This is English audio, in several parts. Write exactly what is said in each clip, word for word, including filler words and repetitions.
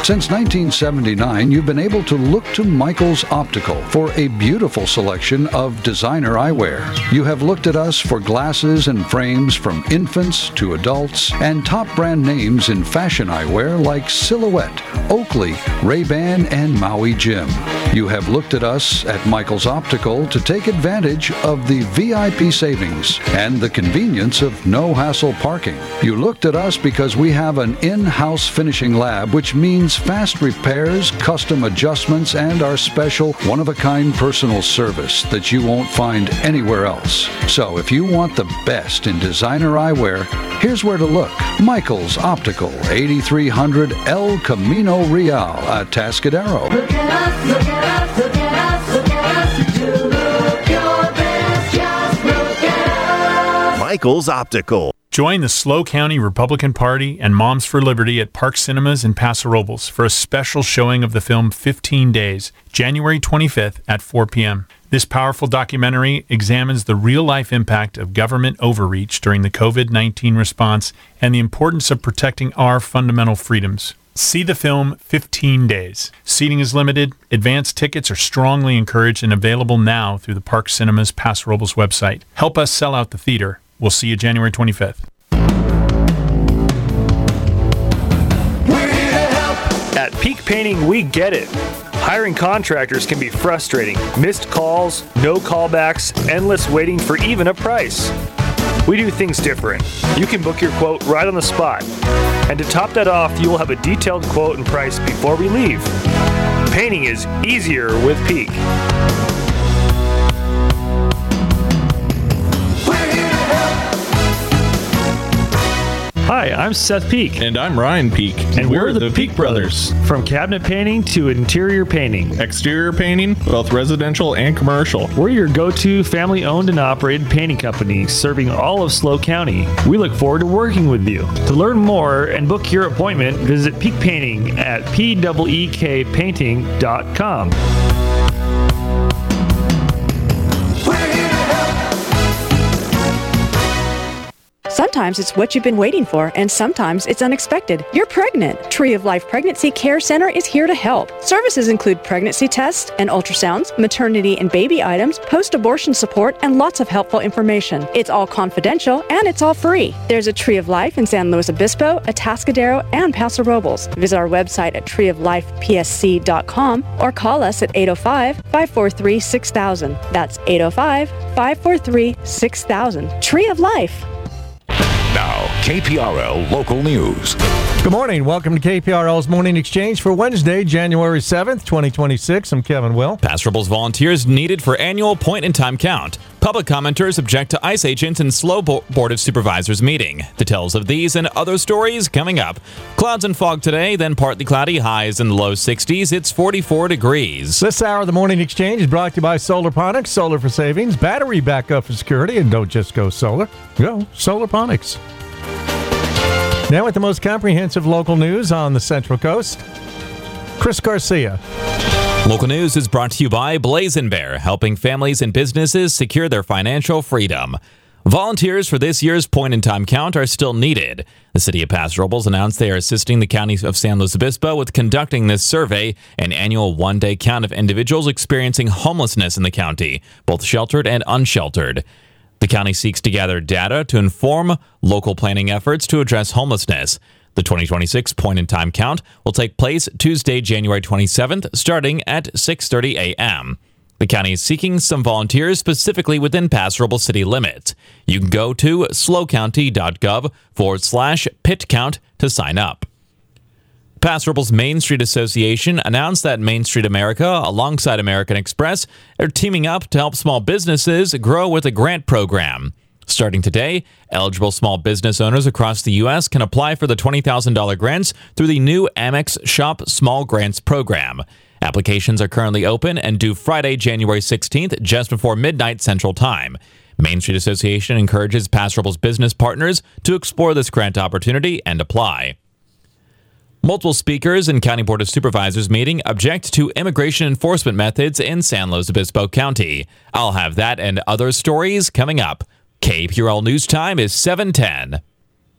Since nineteen seventy-nine, you've been able to look to Michaels Optical for a beautiful selection of designer eyewear. You have looked at us for glasses and frames from infants to adults and top brand names in fashion eyewear like Silhouette, Oakley, Ray-Ban, and Maui Jim. You have looked at us at Michaels Optical to take advantage of the V I P savings and the convenience of no-hassle parking. You looked at us because we have an in-house finishing lab, which means fast repairs, custom adjustments, and our special one-of-a-kind personal service that you won't find anywhere else. So if you want the best in designer eyewear, here's where to look. Michaels Optical, eighty-three hundred El Camino Real at Tascadero. Look at us, look at us, look at us, look at us. You look your best, just look at us. Michaels Optical. Join the SLO County Republican Party and Moms for Liberty at Park Cinemas in Paso Robles for a special showing of the film fifteen days, January twenty-fifth at four p.m. This powerful documentary examines the real-life impact of government overreach during the covid nineteen response and the importance of protecting our fundamental freedoms. See the film fifteen days. Seating is limited. Advance tickets are strongly encouraged and available now through the Park Cinemas Paso Robles website. Help us sell out the theater. We'll see you January twenty-fifth. At Peak Painting, we get it. Hiring contractors can be frustrating. Missed calls, no callbacks, endless waiting for even a price. We do things different. You can book your quote right on the spot. And to top that off, you will have a detailed quote and price before we leave. Painting is easier with Peak. Hi, I'm Seth Peak. And I'm Ryan Peak. And we're, we're the, the Peak, Peak Brothers. Brothers. From cabinet painting to interior painting. Exterior painting, both residential and commercial. We're your go-to family-owned and operated painting company serving all of SLO County. We look forward to working with you. To learn more and book your appointment, visit Peak Painting at P E E K painting dot com. Sometimes it's what you've been waiting for, and sometimes it's unexpected. You're pregnant. Tree of Life Pregnancy Care Center is here to help. Services include pregnancy tests and ultrasounds, maternity and baby items, post-abortion support, and lots of helpful information. It's all confidential, and it's all free. There's a Tree of Life in San Luis Obispo, Atascadero, and Paso Robles. Visit our website at tree of life p s c dot com or call us at eight oh five, five four three, six thousand. That's eight oh five, five four three, six thousand. Tree of Life. Now, K P R L Local News. Good morning. Welcome to K P R L's Morning Exchange for Wednesday, January seventh, twenty twenty-six. I'm Kevin Will. Paso Robles volunteers needed for annual point-in-time count. Public commenters object to ICE agents in SLO Board of Supervisors meeting. Details of these and other stories coming up. Clouds and fog today, then partly cloudy, highs in the low sixties. It's forty-four degrees. This hour of the Morning Exchange is brought to you by Solarponics, solar for savings, battery backup for security, and don't just go solar, go Solarponics. Now with the most comprehensive local news on the Central Coast, Chris Garcia. Local news is brought to you by Blazin' Bear, helping families and businesses secure their financial freedom. Volunteers for this year's point-in-time count are still needed. The city of Paso Robles announced they are assisting the county of San Luis Obispo with conducting this survey, an annual one-day count of individuals experiencing homelessness in the county, both sheltered and unsheltered. The county seeks to gather data to inform local planning efforts to address homelessness. The twenty twenty-six point-in-time count will take place Tuesday, January twenty-seventh, starting at six thirty a.m. The county is seeking some volunteers specifically within Paso Robles city limits. You can go to slocounty.gov forward slash pit count to sign up. Paso Robles Main Street Association announced that Main Street America, alongside American Express, are teaming up to help small businesses grow with a grant program. Starting today, eligible small business owners across the U S can apply for the twenty thousand dollars grants through the new Amex Shop Small Grants program. Applications are currently open and due Friday, January sixteenth, just before midnight Central Time. Main Street Association encourages Paso Robles business partners to explore this grant opportunity and apply. Multiple speakers in County Board of Supervisors meeting object to immigration enforcement methods in San Luis Obispo County. I'll have that and other stories coming up. K P R L News Time is seven ten.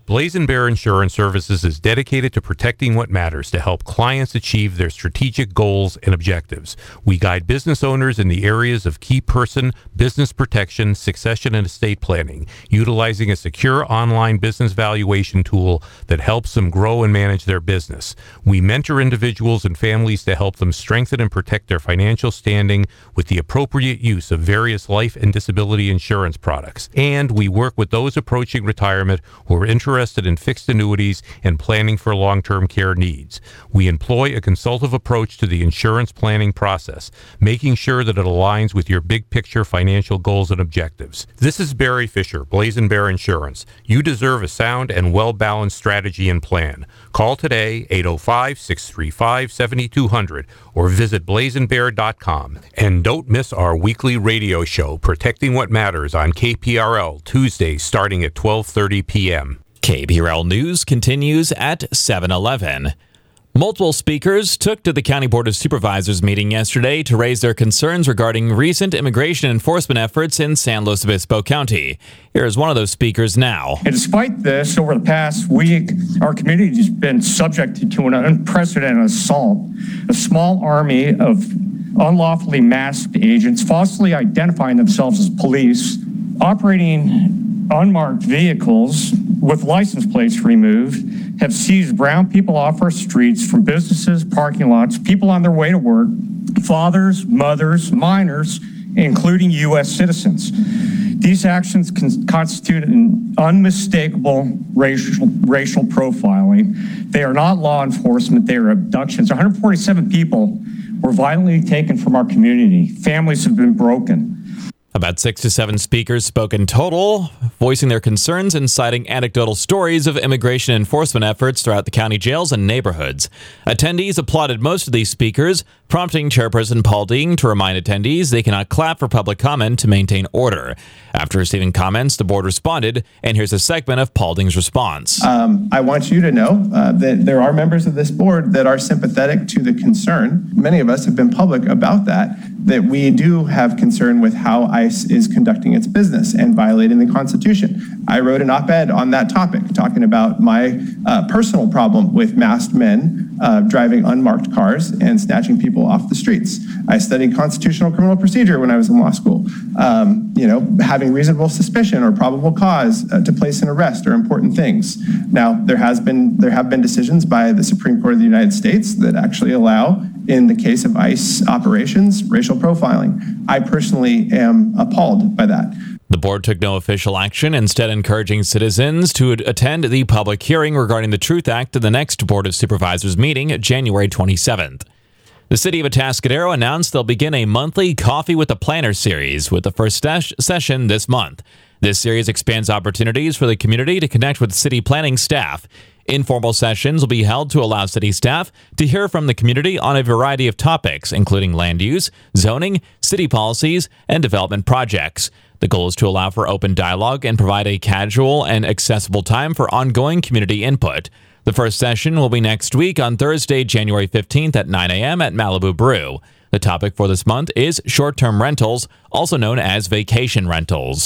Blazing Bear Insurance Services is dedicated to protecting what matters to help clients achieve their strategic goals and objectives. We guide business owners in the areas of key person, business protection, succession, and estate planning, utilizing a secure online business valuation tool that helps them grow and manage their business. We mentor individuals and families to help them strengthen and protect their financial standing with the appropriate use of various life and disability insurance products. And we work with those approaching retirement who are interested interested in fixed annuities and planning for long-term care needs. We employ a consultative approach to the insurance planning process, making sure that it aligns with your big picture financial goals and objectives. This is Barry Fisher, Blazing Bear Insurance. You deserve a sound and well-balanced strategy and plan. Call today, eight oh five, six three five, seven two zero zero, or visit blazing bear dot com. And don't miss our weekly radio show, Protecting What Matters, on K P R L, Tuesdays starting at twelve thirty p.m. K P R L News continues at seven eleven. Multiple speakers took to the County Board of Supervisors meeting yesterday to raise their concerns regarding recent immigration enforcement efforts in San Luis Obispo County. Here's one of those speakers now. And despite this, over the past week, our community has been subjected to an unprecedented assault. A small army of unlawfully masked agents falsely identifying themselves as police, operating unmarked vehicles with license plates removed, have seized brown people off our streets from businesses, parking lots, people on their way to work, fathers, mothers, minors, including U S citizens. These actions con- constitute an unmistakable racial, racial profiling. They are not law enforcement, they are abductions. one hundred forty-seven people were violently taken from our community. Families have been broken. About six to seven speakers spoke in total, voicing their concerns and citing anecdotal stories of immigration enforcement efforts throughout the county jails and neighborhoods. Attendees applauded most of these speakers, prompting Chairperson Paul Dean to remind attendees they cannot clap for public comment to maintain order. After receiving comments, the board responded, and here's a segment of Paul Dean's response. Um, I want you to know uh, that there are members of this board that are sympathetic to the concern. Many of us have been public about that, that we do have concern with how ICE is conducting its business and violating the Constitution. I wrote an op-ed on that topic, talking about my uh, personal problem with masked men uh, driving unmarked cars and snatching people off the streets. I studied constitutional criminal procedure when I was in law school. Um, you know, having reasonable suspicion or probable cause uh, to place an arrest are important things. Now, there has been there have been decisions by the Supreme Court of the United States that actually allow, in the case of ICE operations, racial profiling. I personally am appalled by that. The board took no official action, instead encouraging citizens to attend the public hearing regarding the Truth Act at the next Board of Supervisors meeting, January twenty-seventh. The city of Atascadero announced they'll begin a monthly Coffee with a Planner series with the first ses- session this month. This series expands opportunities for the community to connect with city planning staff. Informal sessions will be held to allow city staff to hear from the community on a variety of topics, including land use, zoning, city policies, and development projects. The goal is to allow for open dialogue and provide a casual and accessible time for ongoing community input. The first session will be next week on Thursday, January fifteenth at nine a.m. at Malibu Brew. The topic for this month is short-term rentals, also known as vacation rentals.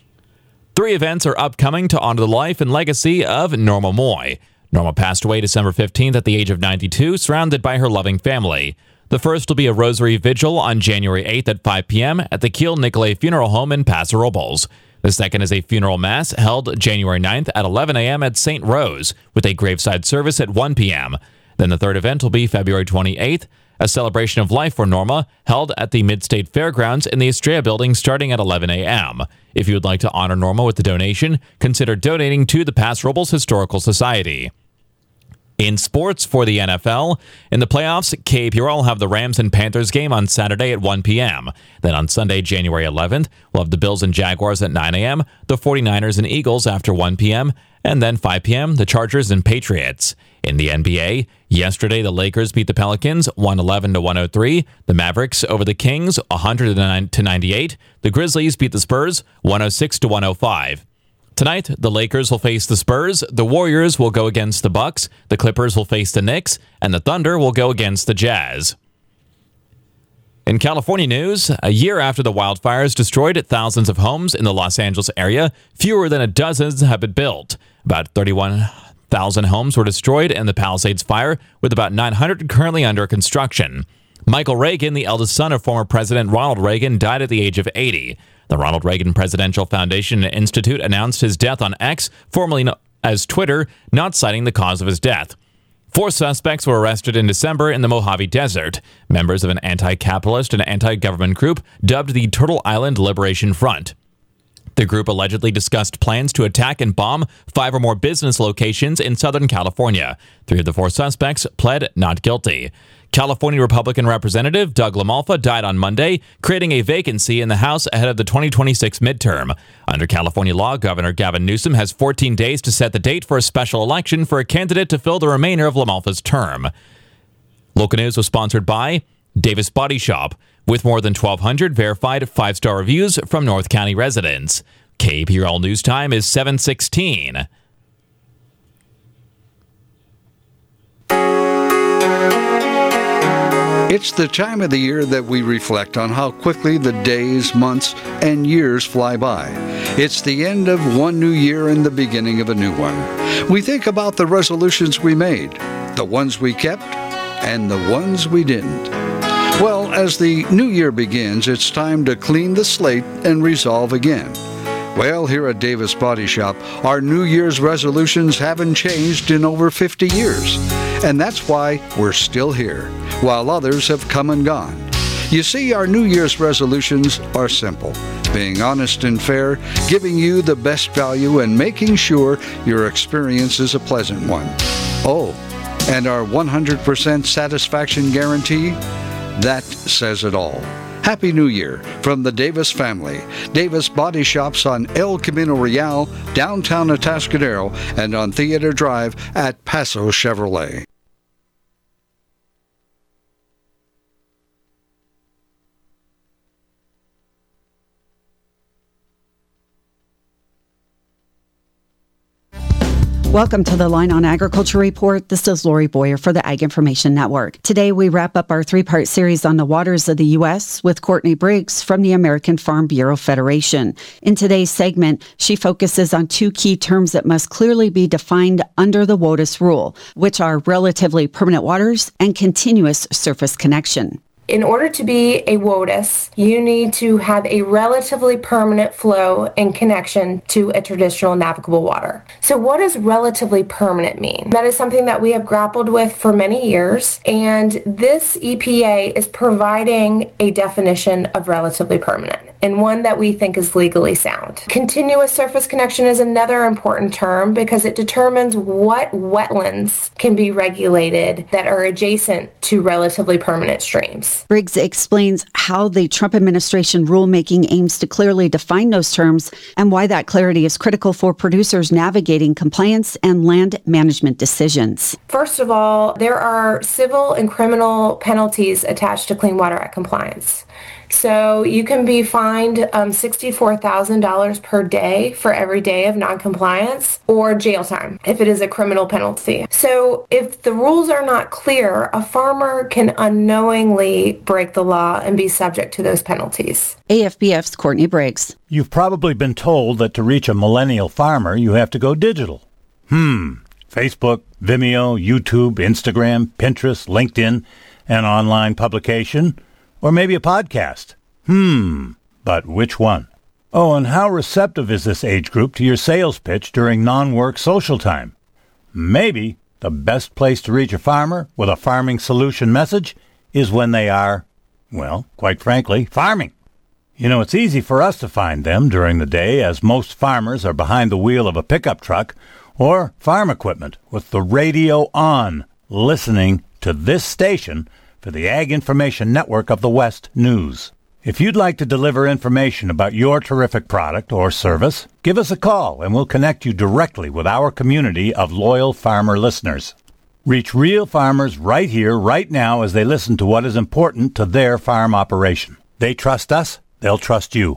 Three events are upcoming to honor the life and legacy of Norma Moy. Norma passed away December fifteenth at the age of ninety-two, surrounded by her loving family. The first will be a rosary vigil on January eighth at five p.m. at the Kiel Nicolay Funeral Home in Paso Robles. The second is a funeral mass held January ninth at eleven a.m. at Saint Rose, with a graveside service at one p.m. Then the third event will be February twenty-eighth, a celebration of life for Norma held at the Mid-State Fairgrounds in the Estrella Building starting at eleven a.m. If you would like to honor Norma with a donation, consider donating to the Paso Robles Historical Society. In sports for the N F L, in the playoffs, K P R L will have the Rams and Panthers game on Saturday at one p.m. Then on Sunday, January eleventh, we'll have the Bills and Jaguars at nine a.m., the 49ers and Eagles after one p.m., and then five p.m., the Chargers and Patriots. In the N B A, yesterday the Lakers beat the Pelicans one eleven to one oh three, the Mavericks over the Kings one hundred to ninety-eight, the Grizzlies beat the Spurs one oh six to one oh five. Tonight, the Lakers will face the Spurs, the Warriors will go against the Bucks, the Clippers will face the Knicks, and the Thunder will go against the Jazz. In California news, a year after the wildfires destroyed thousands of homes in the Los Angeles area, fewer than a dozen have been built. About thirty-one thousand homes were destroyed in the Palisades fire, with about nine hundred currently under construction. Michael Reagan, the eldest son of former President Ronald Reagan, died at the age of eighty. The Ronald Reagan Presidential Foundation Institute announced his death on X, formerly known as Twitter, not citing the cause of his death. Four suspects were arrested in December in the Mojave Desert, members of an anti-capitalist and anti-government group dubbed the Turtle Island Liberation Front. The group allegedly discussed plans to attack and bomb five or more business locations in Southern California. Three of the four suspects pled not guilty. California Republican Representative Doug LaMalfa died on Monday, creating a vacancy in the House ahead of the twenty twenty-six midterm. Under California law, Governor Gavin Newsom has fourteen days to set the date for a special election for a candidate to fill the remainder of LaMalfa's term. Local News was sponsored by Davis Body Shop, with more than twelve hundred verified five-star reviews from North County residents. K P R L News Time is seven sixteen. It's the time of the year that we reflect on how quickly the days, months, and years fly by. It's the end of one new year and the beginning of a new one. We think about the resolutions we made, the ones we kept, and the ones we didn't. Well, as the new year begins, it's time to clean the slate and resolve again. Well, here at Davis Body Shop, our New Year's resolutions haven't changed in over fifty years. And that's why we're still here, while others have come and gone. You see, our New Year's resolutions are simple. Being honest and fair, giving you the best value, and making sure your experience is a pleasant one. Oh, and our one hundred percent satisfaction guarantee? That says it all. Happy New Year from the Davis family. Davis Body Shops on El Camino Real, downtown Atascadero, and on Theater Drive at Paso Chevrolet. Welcome to the Line on Agriculture Report. This is Lori Boyer for the Ag Information Network. Today, we wrap up our three-part series on the waters of the U S with Courtney Briggs from the American Farm Bureau Federation. In today's segment, she focuses on two key terms that must clearly be defined under the WOTUS rule, which are relatively permanent waters and continuous surface connection. In order to be a WOTUS, you need to have a relatively permanent flow and connection to a traditional navigable water. So what does relatively permanent mean? That is something that we have grappled with for many years, and this E P A is providing a definition of relatively permanent, and one that we think is legally sound. Continuous surface connection is another important term because it determines what wetlands can be regulated that are adjacent to relatively permanent streams. Briggs explains how the Trump administration rulemaking aims to clearly define those terms and why that clarity is critical for producers navigating compliance and land management decisions. First of all, there are civil and criminal penalties attached to Clean Water Act compliance. So you can be fined um, sixty-four thousand dollars per day for every day of noncompliance, or jail time if it is a criminal penalty. So if the rules are not clear, a farmer can unknowingly break the law and be subject to those penalties. A F B F's Courtney Briggs. You've probably been told that to reach a millennial farmer, you have to go digital. Hmm. Facebook, Vimeo, YouTube, Instagram, Pinterest, LinkedIn, an online publication, or maybe a podcast. Hmm, but which one? Oh, and how receptive is this age group to your sales pitch during non-work social time? Maybe the best place to reach a farmer with a farming solution message is when they are, well, quite frankly, farming. You know, it's easy for us to find them during the day, as most farmers are behind the wheel of a pickup truck or farm equipment with the radio on, listening to this station for the Ag Information Network of the West News. If you'd like to deliver information about your terrific product or service, give us a call and we'll connect you directly with our community of loyal farmer listeners. Reach real farmers right here, right now, as they listen to what is important to their farm operation. They trust us, they'll trust you.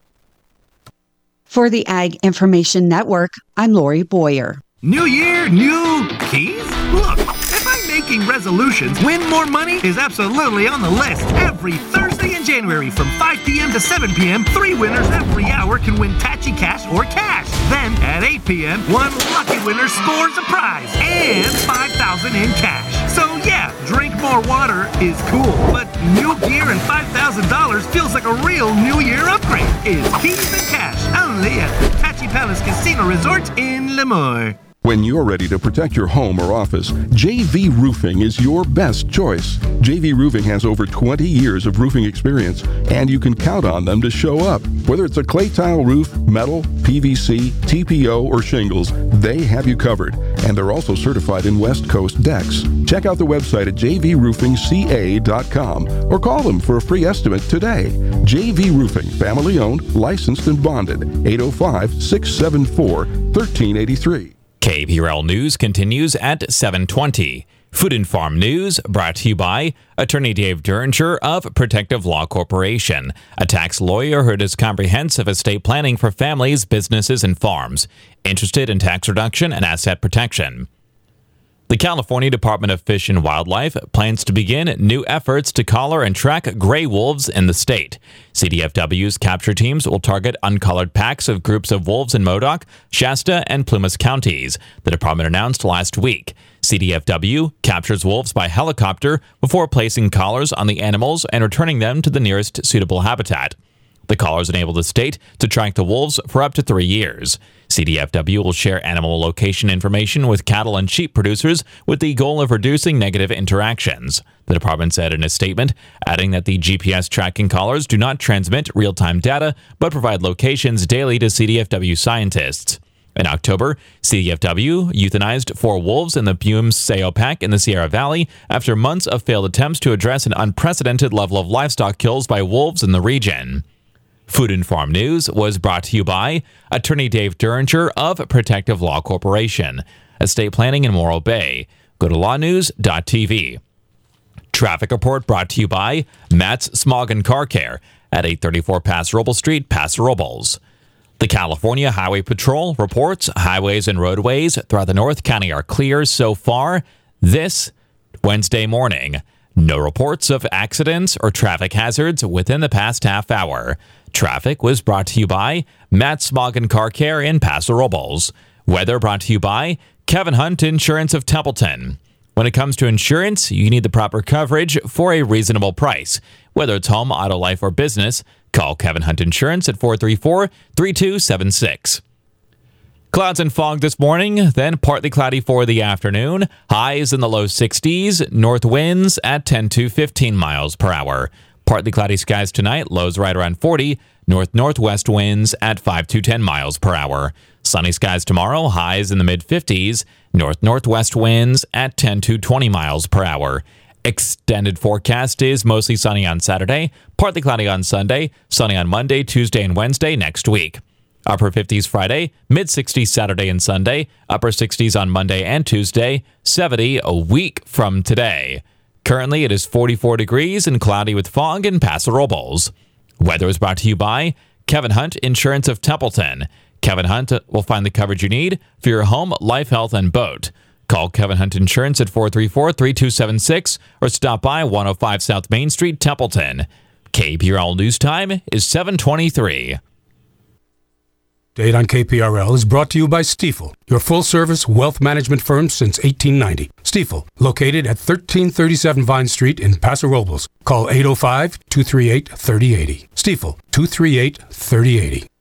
For the Ag Information Network, I'm Lori Boyer. New year, new keys? Look, if I making resolutions, Win More Money is absolutely on the list. Every Thursday in January from five p.m. to seven p.m., three winners every hour can win Tachi Cash or cash. Then at eight p.m., one lucky winner scores a prize and five thousand dollars in cash. So yeah, drink more water is cool, but new gear and five thousand dollars feels like a real New Year upgrade. It's Keys and Cash, only at the Tachi Palace Casino Resort in Lemoore. When you're ready to protect your home or office, J V Roofing is your best choice. J V Roofing has over twenty years of roofing experience, and you can count on them to show up. Whether it's a clay tile roof, metal, P V C, T P O, or shingles, they have you covered. And they're also certified in West Coast decks. Check out the website at j v roofing c a dot com or call them for a free estimate today. J V Roofing, family owned, licensed, and bonded. eight oh five, six seven four, one three eight three. K P R L News continues at seven twenty. Food and Farm News brought to you by Attorney Dave Derringer of Protective Law Corporation, a tax lawyer who does comprehensive estate planning for families, businesses, and farms, interested in tax reduction and asset protection. The California Department of Fish and Wildlife plans to begin new efforts to collar and track gray wolves in the state. C D F W's capture teams will target uncolored packs of groups of wolves in Modoc, Shasta, and Plumas counties, the department announced last week. C D F W captures wolves by helicopter before placing collars on the animals and returning them to the nearest suitable habitat. The collars enable the state to track the wolves for up to three years. C D F W will share animal location information with cattle and sheep producers with the goal of reducing negative interactions, the department said in a statement, adding that the G P S tracking collars do not transmit real-time data but provide locations daily to C D F W scientists. In October, C D F W euthanized four wolves in the Bume-Sayo Pack in the Sierra Valley after months of failed attempts to address an unprecedented level of livestock kills by wolves in the region. Food and Farm News was brought to you by Attorney Dave Derringer of Protective Law Corporation, estate planning in Morro Bay. Go to law news dot t v. Traffic report brought to you by Matt's Smog and Car Care at eight thirty-four Paso Robles Street, Paso Robles. The California Highway Patrol reports highways and roadways throughout the North County are clear so far this Wednesday morning. No reports of accidents or traffic hazards within the past half hour. Traffic was brought to you by Matt Smog and Car Care in Paso Robles. Weather brought to you by Kevin Hunt Insurance of Templeton. When it comes to insurance, you need the proper coverage for a reasonable price. Whether it's home, auto, life, or business, call Kevin Hunt Insurance at four three four, three two seven six. Clouds and fog this morning, then partly cloudy for the afternoon. Highs in the low sixties, north winds at ten to fifteen miles per hour. Partly cloudy skies tonight, lows right around forty, north-northwest winds at five to ten miles per hour. Sunny skies tomorrow, highs in the mid-fifties, north-northwest winds at ten to twenty miles per hour. Extended forecast is mostly sunny on Saturday, partly cloudy on Sunday, sunny on Monday, Tuesday, and Wednesday next week. Upper fifties Friday, mid-sixties Saturday and Sunday, upper sixties on Monday and Tuesday, seventy a week from today. Currently, it is forty-four degrees and cloudy with fog in Paso Robles. Weather is brought to you by Kevin Hunt Insurance of Templeton. Kevin Hunt will find the coverage you need for your home, life, health, and boat. Call Kevin Hunt Insurance at four three four, three two seven six or stop by one oh five South Main Street, Templeton. K P R L News Time is seven twenty-three. Date on K P R L is brought to you by Stifel, your full-service wealth management firm since eighteen ninety. Stifel, located at thirteen thirty-seven Vine Street in Paso Robles. Call eight oh five, two three eight, three oh eight oh. Stifel, two three eight, three oh eight oh.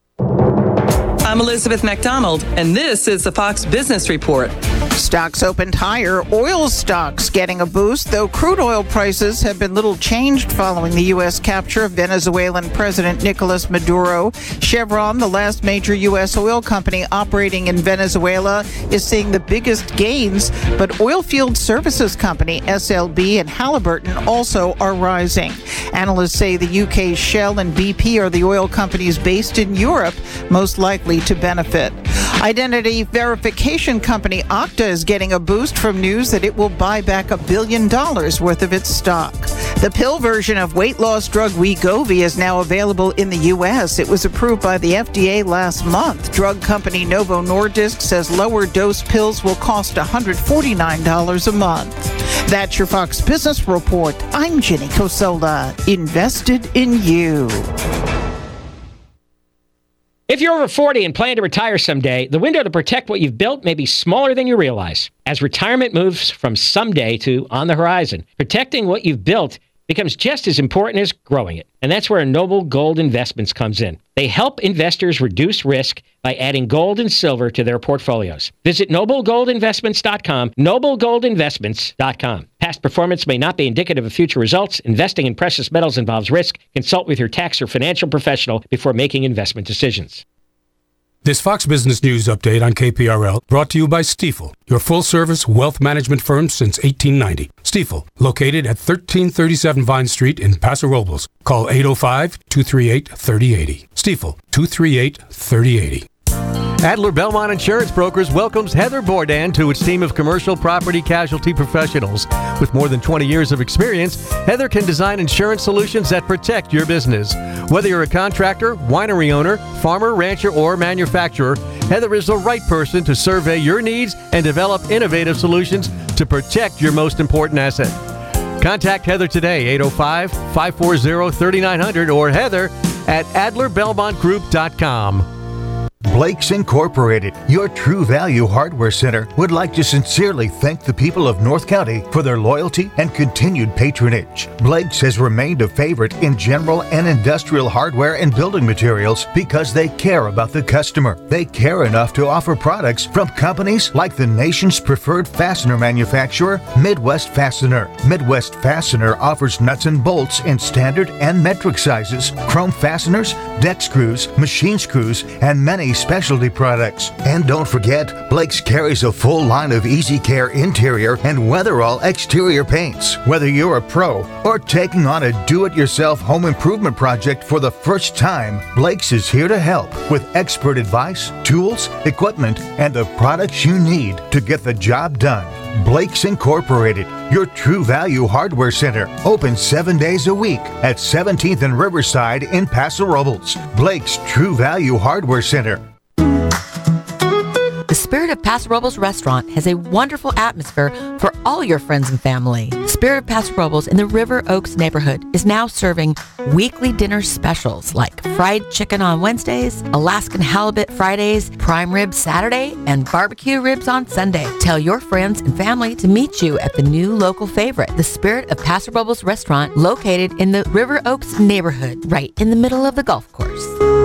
I'm Elizabeth McDonald, and this is the Fox Business Report. Stocks opened higher. Oil stocks getting a boost, though crude oil prices have been little changed following the U S capture of Venezuelan President Nicolas Maduro. Chevron, the last major U S oil company operating in Venezuela, is seeing the biggest gains, but oilfield services company S L B and Halliburton also are rising. Analysts say the U K's Shell and B P are the oil companies based in Europe most likely to benefit. Identity verification company Okta is getting a boost from news that it will buy back a billion dollars worth of its stock. The pill version of weight loss drug Wegovy is now available in the U S. It was approved by the F D A last month. Drug company Novo Nordisk says lower dose pills will cost one hundred forty-nine dollars a month. That's your Fox Business Report. I'm Jenny Cosola, invested in you. If you're over forty and plan to retire someday, the window to protect what you've built may be smaller than you realize. As retirement moves from someday to on the horizon, protecting what you've built becomes just as important as growing it. And that's where Noble Gold Investments comes in. They help investors reduce risk by adding gold and silver to their portfolios. Visit noble gold investments dot com, noble gold investments dot com. Past performance may not be indicative of future results. Investing in precious metals involves risk. Consult with your tax or financial professional before making investment decisions. This Fox Business News update on K P R L brought to you by Stifel, your full-service wealth management firm since eighteen ninety. Stifel, located at thirteen thirty-seven Vine Street in Paso Robles. Call eight oh five, two three eight, three oh eight oh. Stifel, two three eight, three oh eight oh. Adler Belmont Insurance Brokers welcomes Heather Bourdain to its team of commercial property casualty professionals. With more than twenty years of experience, Heather can design insurance solutions that protect your business. Whether you're a contractor, winery owner, farmer, rancher, or manufacturer, Heather is the right person to survey your needs and develop innovative solutions to protect your most important asset. Contact Heather today, eight oh five, five four zero, three nine zero zero or Heather at adler belmont group dot com. Blake's Incorporated, your True Value Hardware Center, would like to sincerely thank the people of North County for their loyalty and continued patronage. Blake's has remained a favorite in general and industrial hardware and building materials because they care about the customer. They care enough to offer products from companies like the nation's preferred fastener manufacturer, Midwest Fastener. Midwest Fastener offers nuts and bolts in standard and metric sizes, chrome fasteners, deck screws, machine screws, and many specialty products. And don't forget, Blake's carries a full line of Easy Care interior and Weatherall exterior paints. Whether you're a pro or taking on a do-it-yourself home improvement project for the first time, Blake's is here to help with expert advice, tools, equipment, and the products you need to get the job done. Blake's Incorporated, your True Value Hardware Center, open seven days a week at seventeenth and Riverside in Paso Robles. Blake's True Value Hardware Center. The Spirit of Paso Robles restaurant has a wonderful atmosphere for all your friends and family. Spirit of Paso Robles in the River Oaks neighborhood is now serving weekly dinner specials like fried chicken on Wednesdays, Alaskan halibut Fridays, prime rib Saturday, and barbecue ribs on Sunday. Tell your friends and family to meet you at the new local favorite, the Spirit of Paso Robles restaurant, located in the River Oaks neighborhood, right in the middle of the golf course.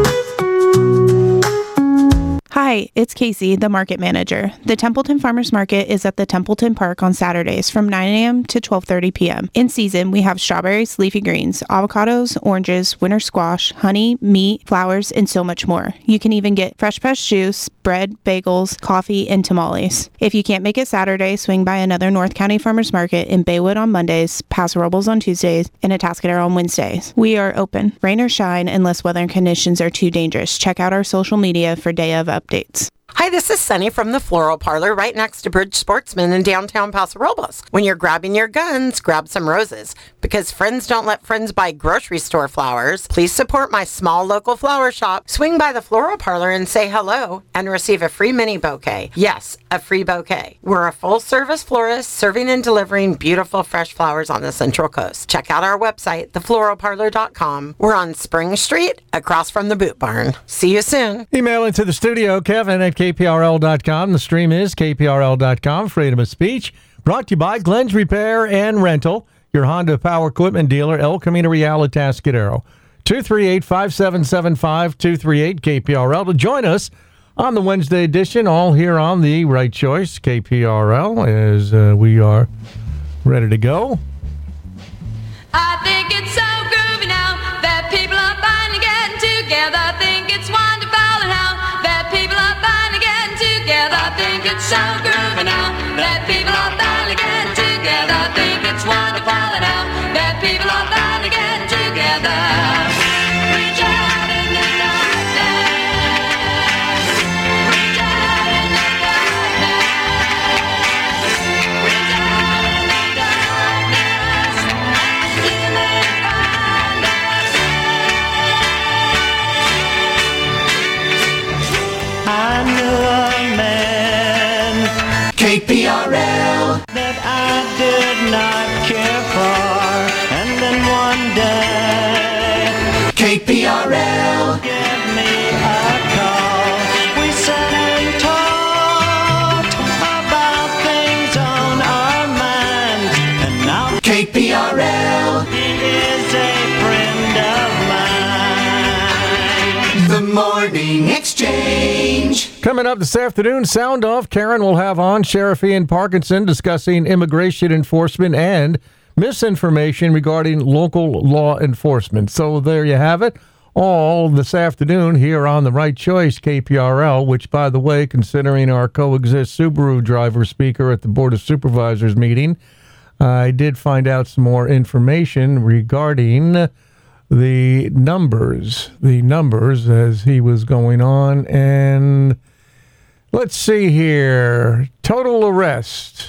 Hi, it's Casey, the market manager. The Templeton Farmers Market is at the Templeton Park on Saturdays from nine a.m. to twelve thirty p.m. In season, we have strawberries, leafy greens, avocados, oranges, winter squash, honey, meat, flowers, and so much more. You can even get fresh pressed juice, bread, bagels, coffee, and tamales. If you can't make it Saturday, swing by another North County Farmers Market in Baywood on Mondays, Paso Robles on Tuesdays, and Atascadero on Wednesdays. We are open, rain or shine, unless weather conditions are too dangerous. Check out our social media for day of updates. Hi, this is Sunny from the Floral Parlor right next to Bridge Sportsman in downtown Paso Robles. When you're grabbing your guns, grab some roses. Because friends don't let friends buy grocery store flowers, please support my small local flower shop. Swing by the Floral Parlor and say hello and receive a free mini bouquet. Yes, a free bouquet. We're a full-service florist serving and delivering beautiful fresh flowers on the Central Coast. Check out our website, the floral parlor dot com. We're on Spring Street, across from the Boot Barn. See you soon. Email into the studio, Kevin at K P R L dot com. The stream is K P R L dot com. Freedom of speech. Brought to you by Glenn's Repair and Rental, your Honda Power Equipment dealer, El Camino Real at Atascadero. two three eight, five seven seven five, two three eight K P R L to join us on the Wednesday edition, all here on the Right Choice K P R L, as uh, we are ready to go. I think it's so groovy now that people are finally getting together. I think it's wonderful now that people are finally getting together. I think it's so groovy now that people are finally getting together. I think it's wonderful now that people are finally getting together. Reach out in the darkness. Reach out in the darkness. Reach out in the darkness. And you may find us. I knew a man, K P R L, that I did Coming up this afternoon, Sound Off, Karen will have on Sheriff Ian Parkinson discussing immigration enforcement and misinformation regarding local law enforcement. So there you have it. All this afternoon here on The Right Choice K P R L, which, by the way, considering our Coexist Subaru driver speaker at the Board of Supervisors meeting, I did find out some more information regarding the numbers, the numbers as he was going on. And let's see here. Total arrest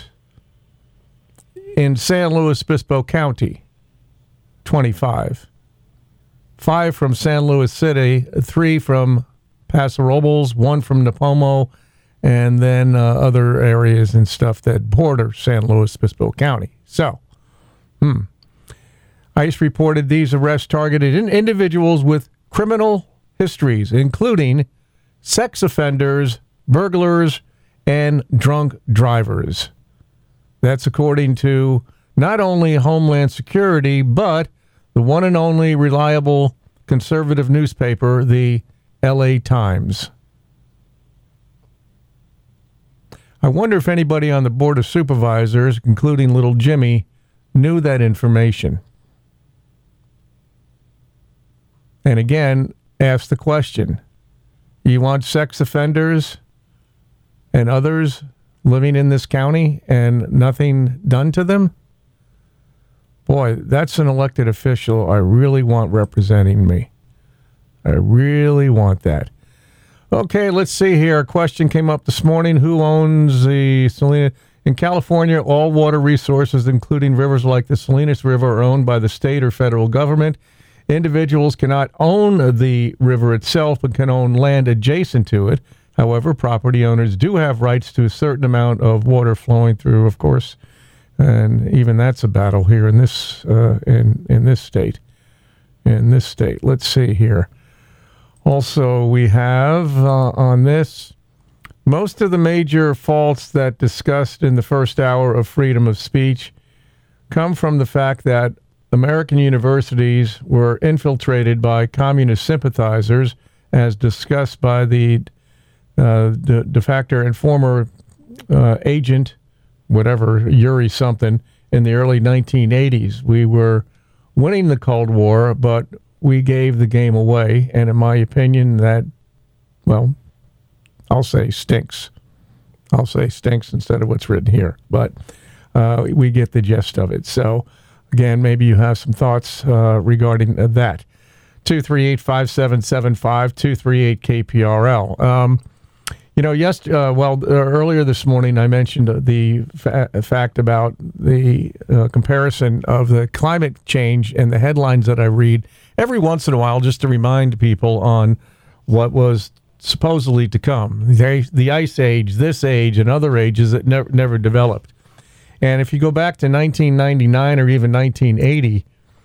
in San Luis Obispo County, twenty-five. Five from San Luis City, three from Paso Robles, one from Nipomo, and then uh, other areas and stuff that border San Luis Obispo County. So, hmm. ICE reported these arrests targeted in individuals with criminal histories, including sex offenders, burglars, and drunk drivers. That's according to not only Homeland Security, but the one and only reliable conservative newspaper, the L A Times. I wonder if anybody on the Board of Supervisors, including little Jimmy, knew that information. And again, ask the question, you want sex offenders and others living in this county and nothing done to them? Boy, that's an elected official I really want representing me. I really want that. Okay, let's see here. A question came up this morning. Who owns the Salinas? In California, all water resources, including rivers like the Salinas River, are owned by the state or federal government. Individuals cannot own the river itself, but can own land adjacent to it. However, property owners do have rights to a certain amount of water flowing through, of course. And even that's a battle here in this uh, in in this state. In this state, let's see here. Also, we have uh, on this most of the major faults that discussed in the first hour of freedom of speech come from the fact that American universities were infiltrated by communist sympathizers, as discussed by the uh, de, de facto and former uh, agent, whatever, Yuri something, in the early nineteen eighties. We were winning the Cold War, but we gave the game away, and in my opinion, that, well, I'll say stinks. I'll say stinks instead of what's written here, but uh, we get the gist of it. So, again, maybe you have some thoughts uh, regarding uh, that. two three eight, five seven seven five, two three eight K P R L. Um, you know, yes, uh, well, uh, earlier this morning I mentioned uh, the fa- fact about the uh, comparison of the climate change and the headlines that I read every once in a while, just to remind people on what was supposedly to come. The, the ice age, this age, and other ages that never never developed. And if you go back to nineteen ninety-nine or even nineteen eighty,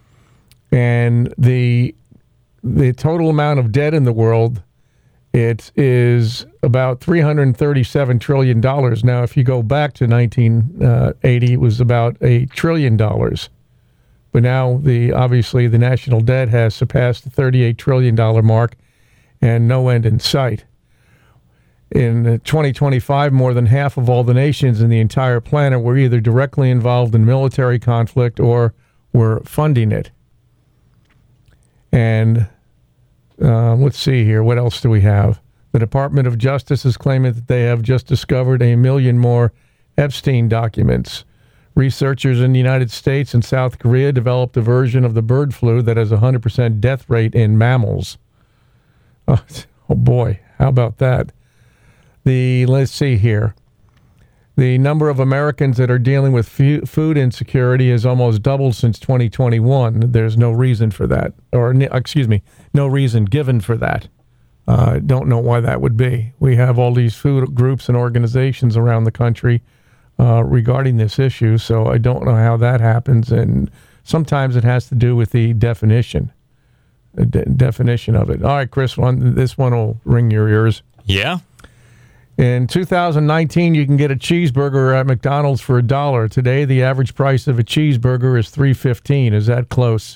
and the the total amount of debt in the world, it is about three hundred thirty-seven trillion dollars. Now, if you go back to nineteen eighty, it was about a trillion dollars. But now, the obviously, the national debt has surpassed the thirty-eight trillion dollars mark, and no end in sight. In twenty twenty-five, more than half of all the nations in the entire planet were either directly involved in military conflict or were funding it. And uh, let's see here. What else do we have? The Department of Justice is claiming that they have just discovered a million more Epstein documents. Researchers in the United States and South Korea developed a version of the bird flu that has a one hundred percent death rate in mammals. Oh, oh boy, how about that? The let's see here. The number of Americans that are dealing with fu- food insecurity has almost doubled since twenty twenty-one. There's no reason for that, or excuse me, no reason given for that. I uh, don't know why that would be. We have all these food groups and organizations around the country uh, regarding this issue, so I don't know how that happens. And sometimes it has to do with the definition, the de- definition of it. All right, Chris, one this one will ring your ears. Yeah. In two thousand nineteen, you can get a cheeseburger at McDonald's for a dollar. Today, the average price of a cheeseburger is three fifteen. Is that close?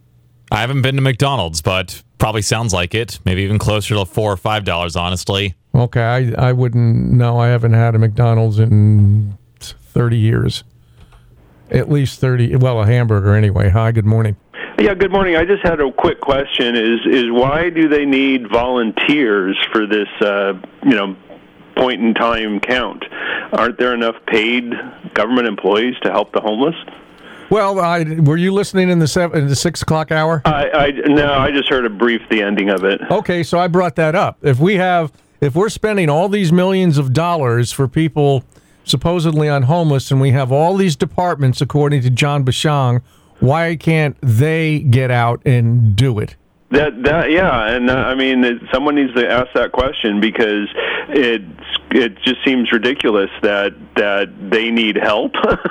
I haven't been to McDonald's, but probably sounds like it. Maybe even closer to four or five dollars, honestly. Okay, I, I wouldn't know. I haven't had a McDonald's in thirty years. At least thirty, well, a hamburger anyway. Hi, good morning. Yeah, good morning. I just had a quick question. Is is why do they need volunteers for this, uh, you know, point in time count? Aren't there enough paid government employees to help the homeless? Well, I, were you listening in the seven, in the six o'clock hour? I, I no, I just heard a brief the ending of it. Okay, so I brought that up. If we have, if we're spending all these millions of dollars for people supposedly on homeless, and we have all these departments, according to John Bashang, why can't they get out and do it? That that yeah, and uh, I mean, it, someone needs to ask that question because it it just seems ridiculous that that they need help.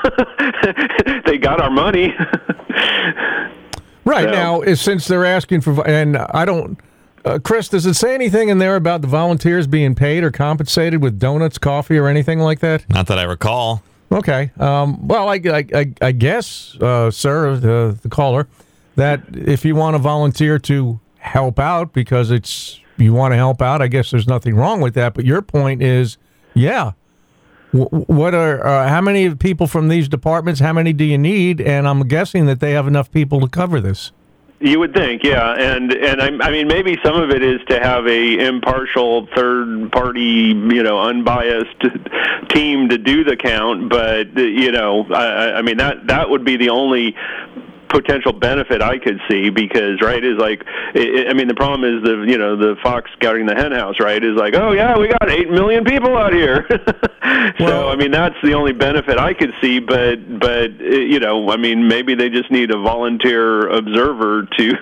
They got our money. Right so. now, is since they're asking for, and I don't, uh, Chris, does it say anything in there about the volunteers being paid or compensated with donuts, coffee, or anything like that? Not that I recall. Okay. Um, well, I, I, I, I guess, uh, sir, the, the caller, that if you want to volunteer to help out because it's you want to help out, I guess there's nothing wrong with that. But your point is, yeah, w- what are uh, how many people from these departments? How many do you need? And I'm guessing that they have enough people to cover this. You would think, yeah, and and I, I mean maybe some of it is to have a impartial third party, you know, unbiased team to do the count, but you know, I, I mean that that would be the only potential benefit I could see because right is like it, I mean the problem is the you know the fox scouting the hen house right is like oh yeah we got eight million people out here so well, I mean that's the only benefit I could see but but you know I mean maybe they just need a volunteer observer to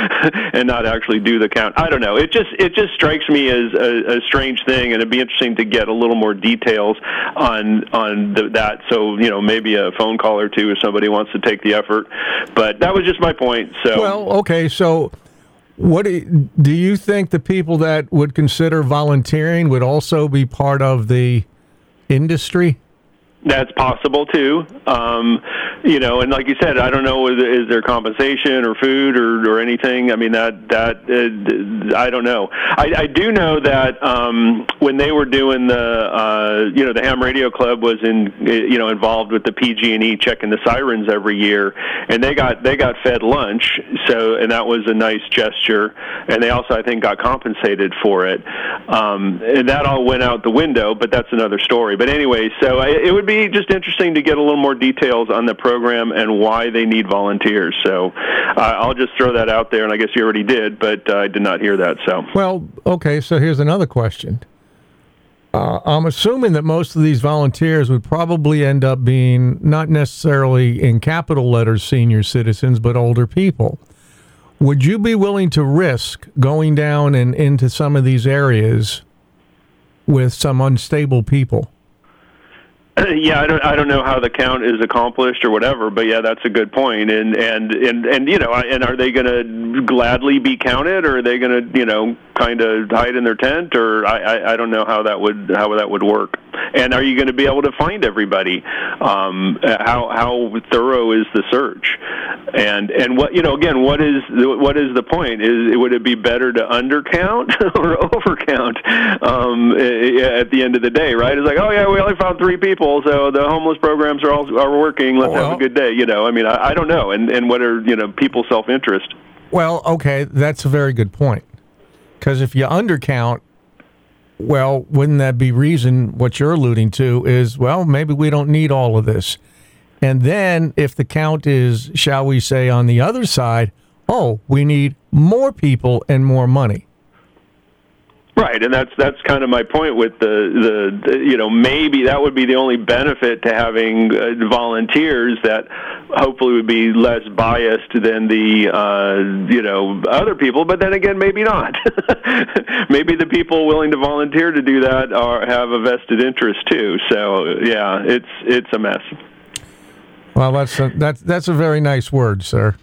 and not actually do the count. I don't know. It just it just strikes me as a, a strange thing, and it'd be interesting to get a little more details on on the, that. So you know, maybe a phone call or two if somebody wants to take the effort. But that was just my point. So well, okay. So what do you, do you think the people that would consider volunteering would also be part of the industry? That's possible too, um, you know. And like you said, I don't know is there compensation or food or, or anything. I mean that that uh, I don't know. I, I do know that um, when they were doing the uh, you know the Ham Radio Club was in you know involved with the P G and E checking the sirens every year, and they got they got fed lunch. So and that was a nice gesture. And they also I think got compensated for it. Um, and that all went out the window, but that's another story. But anyway, so I, it would be just interesting to get a little more details on the program and why they need volunteers. So uh, I'll just throw that out there, and I guess you already did, but uh, I did not hear that. So well, okay. So here's another question. Uh, I'm assuming that most of these volunteers would probably end up being not necessarily in capital letters senior citizens, but older people. Would you be willing to risk going down and into some of these areas with some unstable people? Yeah, I don't. I don't know how the count is accomplished or whatever, but yeah, that's a good point. And and and, and you know, and are they going to gladly be counted, or are they going to you know kind of hide in their tent, or I, I I don't know how that would how that would work. And are you going to be able to find everybody? Um, how how thorough is the search? And and what you know again, what is what is the point? Is would it be better to undercount or overcount um, at the end of the day? Right? It's like, oh yeah, we only found three people. So the homeless programs are all are working. Let's well, have a good day. You know, I mean, I, I don't know. And and what are you know people's self-interest? Well, okay, that's a very good point. Because if you undercount, well, wouldn't that be reason? What you're alluding to is, well, maybe we don't need all of this. And then if the count is, shall we say, on the other side, oh, we need more people and more money. Right, and that's that's kind of my point with the, the, the you know maybe that would be the only benefit to having uh, volunteers that hopefully would be less biased than the uh, you know other people, but then again maybe not. Maybe the people willing to volunteer to do that are have a vested interest too. So yeah, it's it's a mess. Well, that's a, that's that's a very nice word, sir.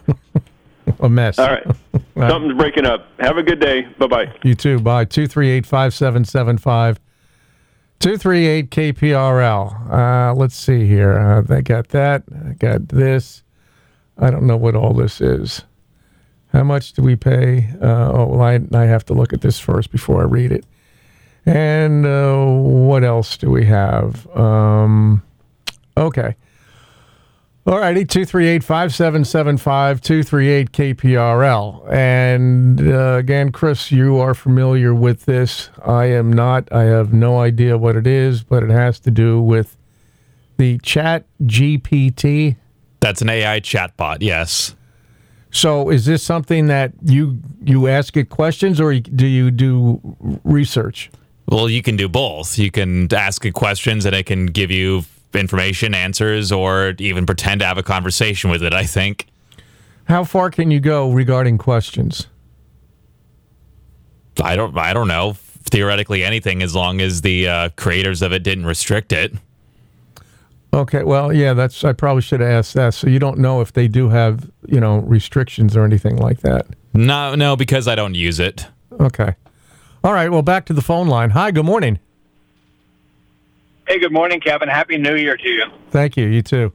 A mess. All right. Something's breaking up. Have a good day. Bye-bye. You too. Bye. two three eight, five seven seven five. two three eight K P R L. Uh, let's see here. Uh, I got that. I got this. I don't know what all this is. How much do we pay? Uh, oh, well, I, I have to look at this first before I read it. And uh, what else do we have? Um, okay. All righty, two three eight, five seven seven five, two three eight K P R L. And uh, again, Chris, you are familiar with this. I am not. I have no idea what it is, but it has to do with the Chat G P T. That's an A I chatbot, yes. So is this something that you you ask it questions, or do you do research? Well, you can do both. You can ask it questions and it can give you information, answers, or even pretend to have a conversation with it, I think. How far can you go regarding questions? I don't I don't know. Theoretically anything, as long as the uh, creators of it didn't restrict it. Okay, well, yeah, that's I probably should have asked that. So you don't know if they do have, you know, restrictions or anything like that? No, no, because I don't use it. Okay. All right, well, back to the phone line. Hi, good morning. Hey, good morning, Kevin. Happy New Year to you. Thank you. You too.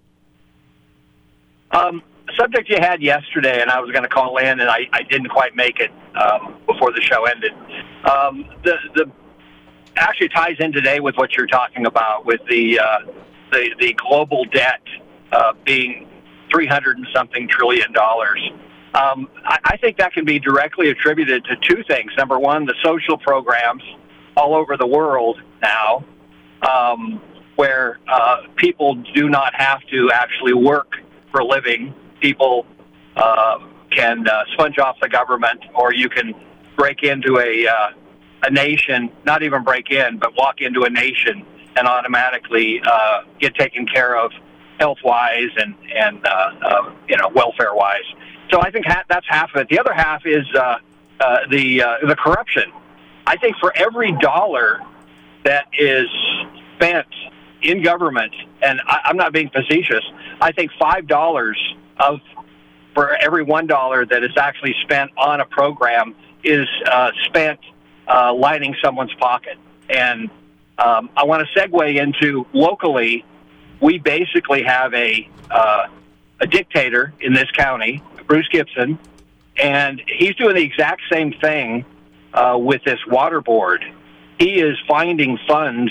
Um, subject you had yesterday, and I was going to call in, and I, I didn't quite make it um, before the show ended. Um, the the actually ties in today with what you're talking about, with the uh, the, the global debt uh, being three hundred and something trillion dollars. Um, I, I think that can be directly attributed to two things. Number one, the social programs all over the world now, Um, where uh, people do not have to actually work for a living. People uh, can uh, sponge off the government, or you can break into a uh, a nation, not even break in, but walk into a nation and automatically uh, get taken care of health-wise and, and uh, uh, you know, welfare-wise. So I think ha- that's half of it. The other half is uh, uh, the uh, the corruption. I think for every dollar that is spent in government, and I, I'm not being facetious, I think five dollars of for every one dollar that is actually spent on a program is uh, spent uh, lining someone's pocket. And um, I want to segue into locally. We basically have a uh, a dictator in this county, Bruce Gibson, and he's doing the exact same thing uh, with this water board. He is finding funds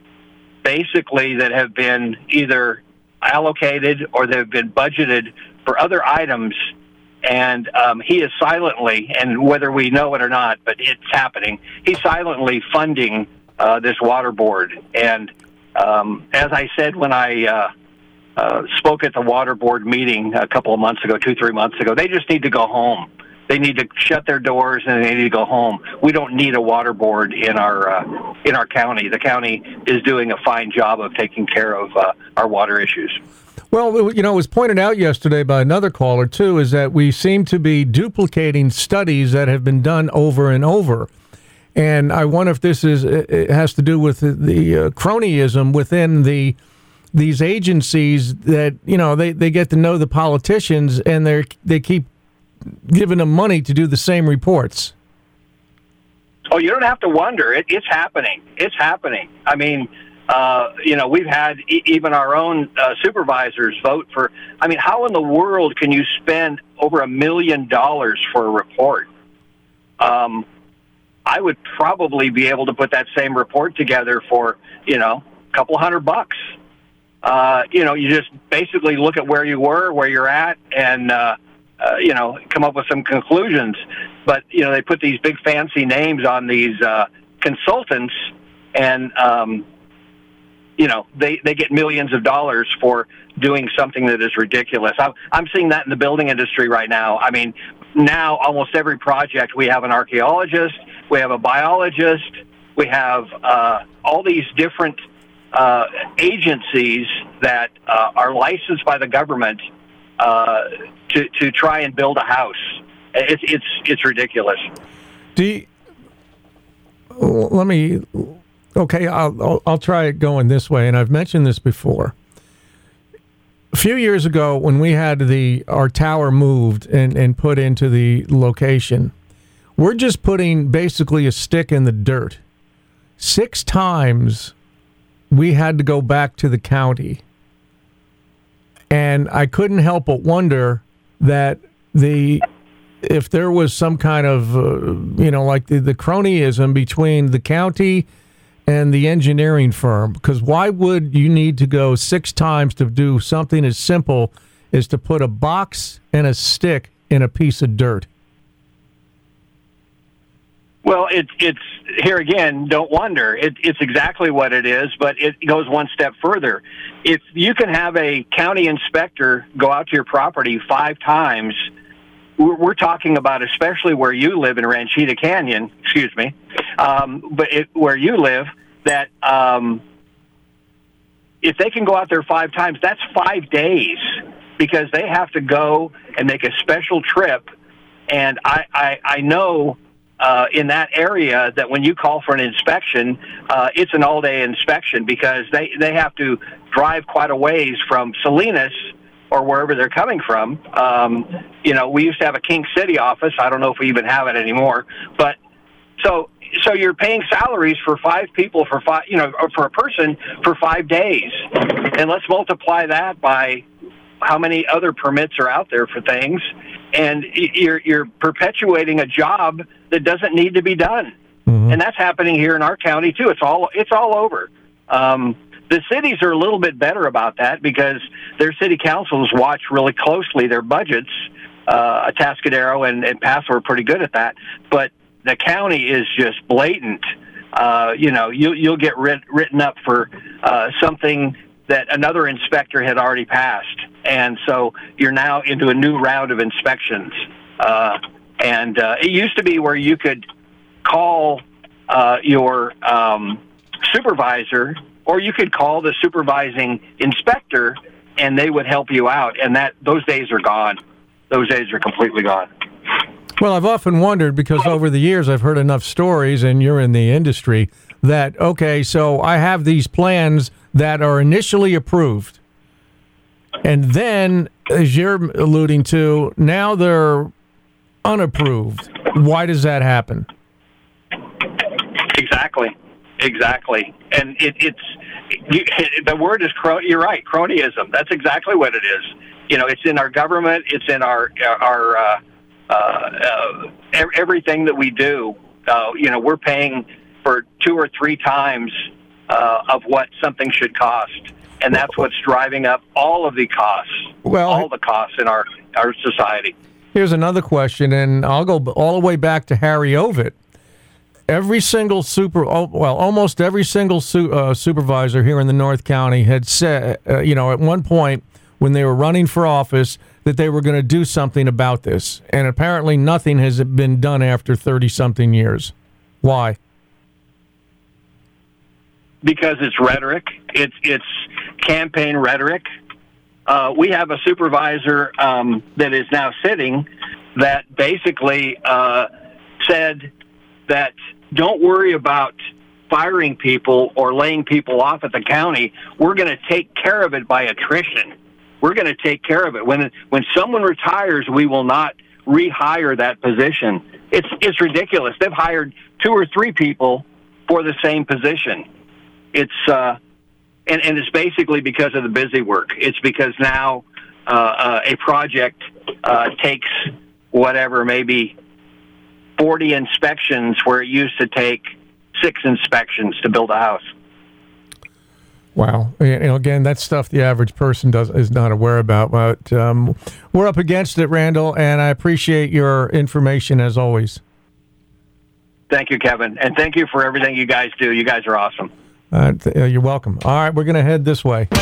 basically that have been either allocated or that have been budgeted for other items, and um, he is silently, and whether we know it or not, but it's happening, he's silently funding uh, this water board. And um, as I said when I uh, uh, spoke at the water board meeting a couple of months ago, two, three months ago, they just need to go home. They need to shut their doors and they need to go home. We don't need a water board in our uh, in our county. The county is doing a fine job of taking care of uh, our water issues. Well, you know, it was pointed out yesterday by another caller, too, is that we seem to be duplicating studies that have been done over and over. And I wonder if this is it has to do with the, the uh, cronyism within the these agencies that, you know, they, they get to know the politicians and they they keep giving them money to do the same reports. Oh, you don't have to wonder. It, it's happening. It's happening. I mean, uh, you know, we've had e- even our own uh, supervisors vote for. I mean, how in the world can you spend over a million dollars for a report? Um, I would probably be able to put that same report together for, you know, a couple hundred bucks. Uh, you know, you just basically look at where you were, where you're at, and, uh, uh, you know, come up with some conclusions. But, you know, they put these big fancy names on these uh, consultants, and, um, you know, they, they get millions of dollars for doing something that is ridiculous. I'm, I'm seeing that in the building industry right now. I mean, now almost every project we have an archaeologist, we have a biologist, we have uh, all these different uh, agencies that uh, are licensed by the government uh, to to try and build a house. It's it's it's ridiculous. Do you, let me. Okay, I'll, I'll I'll try it going this way, and I've mentioned this before. A few years ago, when we had the our tower moved and, and put into the location, we're just putting basically a stick in the dirt. Six times we had to go back to the county. And I couldn't help but wonder that the if there was some kind of, uh, you know, like the, the cronyism between the county and the engineering firm? Because why would you need to go six times to do something as simple as to put a box and a stick in a piece of dirt? Well, it's it's here again. Don't wonder. It, it's exactly what it is, but it goes one step further. If you can have a county inspector go out to your property five times, we're, we're talking about, especially where you live in Ranchita Canyon. Excuse me, um, but it, where you live, that um, if they can go out there five times, that's five days because they have to go and make a special trip. And I I, I know. Uh, in that area, that when you call for an inspection, uh, it's an all-day inspection because they, they have to drive quite a ways from Salinas or wherever they're coming from. Um, you know, we used to have a King City office. I don't know if we even have it anymore. But so so you're paying salaries for five people for five, you know, or for a person for five days, and let's multiply that by how many other permits are out there for things, and you're you're perpetuating a job that doesn't need to be done. Mm-hmm. And that's happening here in our county too. It's all it's all over. Um, the cities are a little bit better about that because their city councils watch really closely their budgets. Uh, Atascadero and, and Paso are pretty good at that, but the county is just blatant. Uh, you know, you, you'll get writ, written up for uh, something that another inspector had already passed. And so you're now into a new round of inspections. Uh, and uh, it used to be where you could call uh, your um, supervisor, or you could call the supervising inspector, and they would help you out. And that those days are gone. Those days are completely gone. Well, I've often wondered, because over the years I've heard enough stories, and you're in the industry, that, okay, so I have these plans that are initially approved, and then, as you're alluding to, now they're unapproved. Why does that happen? Exactly, exactly. And it, it's you, the word is cro- you're right, cronyism. That's exactly what it is. You know, it's in our government. It's in our our uh, uh, uh, everything that we do. Uh, you know, we're paying for two or three times uh, of what something should cost. And that's what's driving up all of the costs, well, all the costs in our, our society. Here's another question, and I'll go all the way back to Harry Ovitt. Every single super, well, almost every single su- uh, supervisor here in the North County had said, uh, you know, at one point when they were running for office, that they were going to do something about this. And apparently nothing has been done after thirty-something years. Why? Because it's rhetoric. It's it's campaign rhetoric. Uh, we have a supervisor um, that is now sitting that basically uh, said that don't worry about firing people or laying people off at the county. We're going to take care of it by attrition. We're going to take care of it. When when someone retires, we will not rehire that position. It's it's ridiculous. They've hired two or three people for the same position. It's uh, and, and it's basically because of the busy work. It's because now uh, uh, a project uh, takes whatever, maybe forty inspections where it used to take six inspections to build a house. Wow. You know, again, that's stuff the average person does is not aware about. But um, we're up against it, Randall, and I appreciate your information as always. Thank you, Kevin, and thank you for everything you guys do. You guys are awesome. Uh, th- uh, you're welcome. All right, we're going to head this way.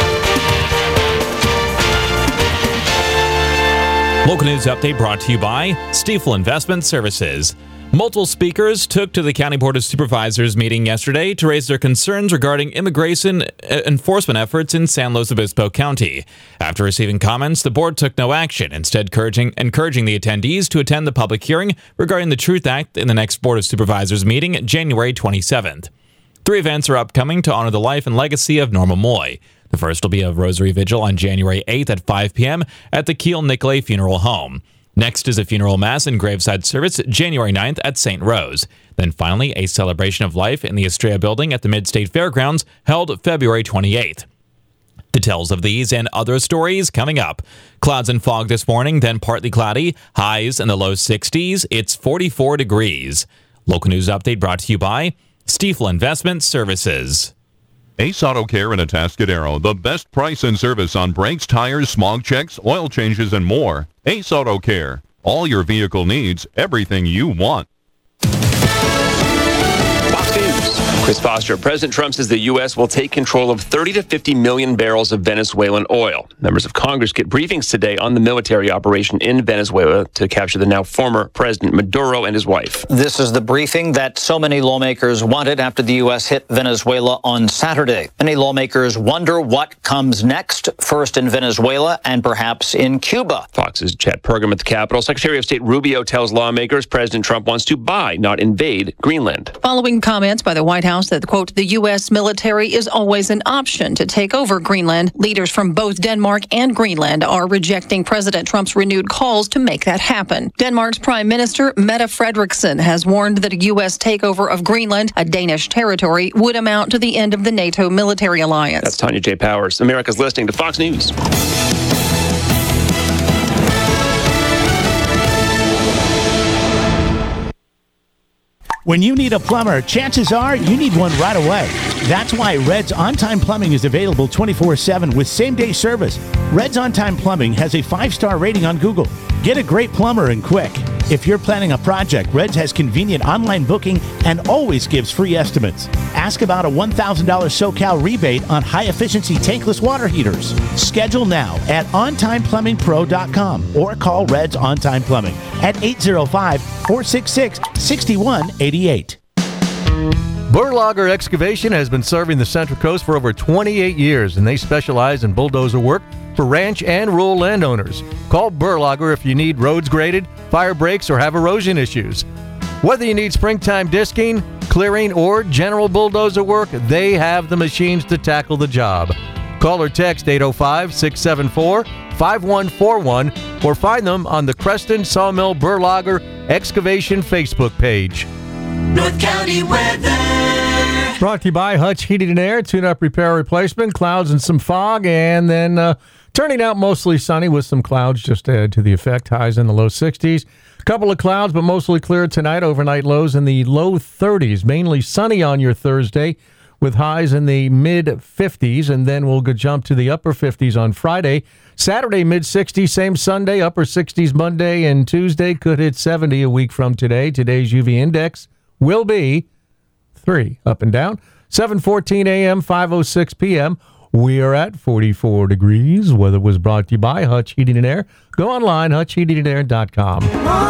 Local news update brought to you by Stiefel Investment Services. Multiple speakers took to the County Board of Supervisors meeting yesterday to raise their concerns regarding immigration enforcement efforts in San Luis Obispo County. After receiving comments, the board took no action, instead encouraging, encouraging the attendees to attend the public hearing regarding the Truth Act in the next Board of Supervisors meeting, January twenty-seventh. Three events are upcoming to honor the life and legacy of Norma Moy. The first will be a Rosary Vigil on January eighth at five p.m. at the Keel Nicolay Funeral Home. Next is a funeral mass and graveside service January ninth at Saint Rose. Then finally, a celebration of life in the Estrella Building at the Mid-State Fairgrounds held February twenty-eighth. Details of these and other stories coming up. Clouds and fog this morning, then partly cloudy. Highs in the low sixties. It's forty-four degrees. Local news update brought to you by Stiefel Investment Services. Ace Auto Care in Atascadero, the best price and service on brakes, tires, smog checks, oil changes, and more. Ace Auto Care. All your vehicle needs, everything you want. Fox News. Chris Foster. President Trump says the U S will take control of thirty to fifty million barrels of Venezuelan oil. Members of Congress get briefings today on the military operation in Venezuela to capture the now former President Maduro and his wife. This is the briefing that so many lawmakers wanted after the U S hit Venezuela on Saturday. Many lawmakers wonder what comes next, first in Venezuela and perhaps in Cuba. Fox's Chet Pergam at the Capitol. Secretary of State Rubio tells lawmakers President Trump wants to buy, not invade, Greenland. Following comments by the White House that, quote, the U S military is always an option to take over Greenland, leaders from both Denmark and Greenland are rejecting President Trump's renewed calls to make that happen. Denmark's Prime Minister, Mette Frederiksen, has warned that a U S takeover of Greenland, a Danish territory, would amount to the end of the NATO military alliance. That's Tanya J. Powers. America's listening to Fox News. When you need a plumber, chances are you need one right away. That's why Red's On-Time Plumbing is available twenty-four seven with same-day service. Red's On-Time Plumbing has a five-star rating on Google. Get a great plumber and quick. If you're planning a project, Red's has convenient online booking and always gives free estimates. Ask about a one thousand dollars SoCal rebate on high-efficiency tankless water heaters. Schedule now at on time plumbing pro dot com or call Red's On-Time Plumbing at eight zero five, four six six, six one eight eight. Burlager Excavation has been serving the Central Coast for over twenty-eight years, and they specialize in bulldozer work for ranch and rural landowners. Call Burlager if you need roads graded, fire breaks, or have erosion issues. Whether you need springtime disking, clearing, or general bulldozer work, they have the machines to tackle the job. Call or text eight oh five, six seven four, five one four one or find them on the Creston Sawmill Burlager Excavation Facebook page. North County weather. Brought to you by Hutch Heating and Air, tune-up repair replacement, clouds and some fog, and then uh, turning out mostly sunny with some clouds just to add to the effect. Highs in the low sixties. A couple of clouds, but mostly clear tonight. Overnight lows in the low thirties. Mainly sunny on your Thursday with highs in the mid fifties, and then we'll go jump to the upper fifties on Friday. Saturday, mid sixties, same Sunday, upper sixties Monday, and Tuesday could hit seventy a week from today. Today's U V index will be three, up and down. seven fourteen a.m., five oh six p.m. We are at forty-four degrees. Weather was brought to you by Hutch Heating and Air. Go online, hutch heating and air dot com.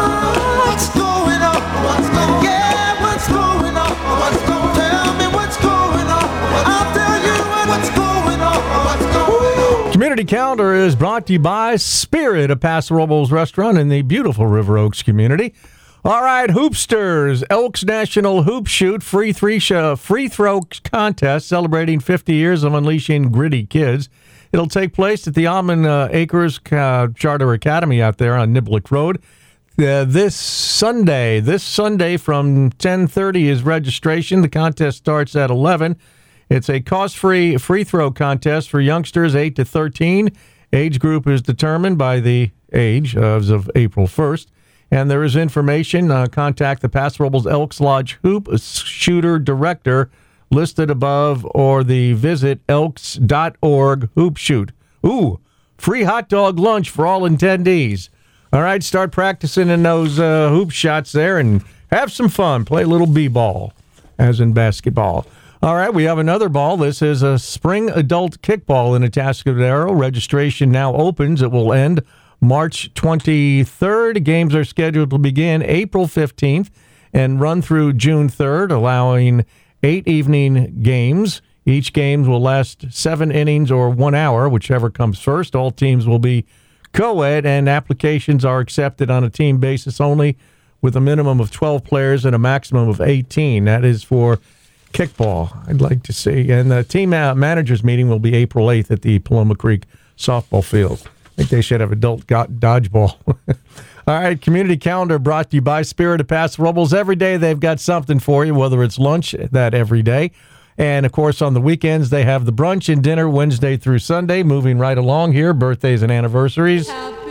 What's going on? What's going on? Yeah, what's going on? What's going on? Tell me what's going on. I'll tell you what's going on. What's going on? Community Calendar is brought to you by Spirit, a Paso Robles restaurant in the beautiful River Oaks community. All right, Hoopsters, Elks National Hoop Shoot free three show, free throw contest celebrating fifty years of unleashing gritty kids. It'll take place at the Almond uh, Acres uh, Charter Academy out there on Niblick Road uh, this Sunday. This Sunday from ten thirty is registration. The contest starts at eleven. It's a cost-free free throw contest for youngsters eight to thirteen. Age group is determined by the age as of April first. And there is information. Uh, contact the Paso Robles Elks Lodge Hoop Shooter Director listed above, or the visit elks dot org hoop shoot. Ooh, free hot dog lunch for all attendees. All right, start practicing in those uh, hoop shots there and have some fun. Play a little b-ball, as in basketball. All right, we have another ball. This is a spring adult kickball in Atascadero. Registration now opens. It will end March twenty-third. Games are scheduled to begin April fifteenth and run through June third, allowing eight evening games. Each game will last seven innings or one hour, whichever comes first. All teams will be co-ed, and applications are accepted on a team basis only, with a minimum of twelve players and a maximum of eighteen. That is for kickball, I'd like to see. And the team managers meeting will be April eighth at the Paloma Creek softball field. I think they should have adult dodgeball. All right, Community Calendar brought to you by Spirit of Paso Robles. Every day they've got something for you, whether it's lunch, that every day. And, of course, on the weekends they have the brunch and dinner Wednesday through Sunday. Moving right along here, birthdays and anniversaries.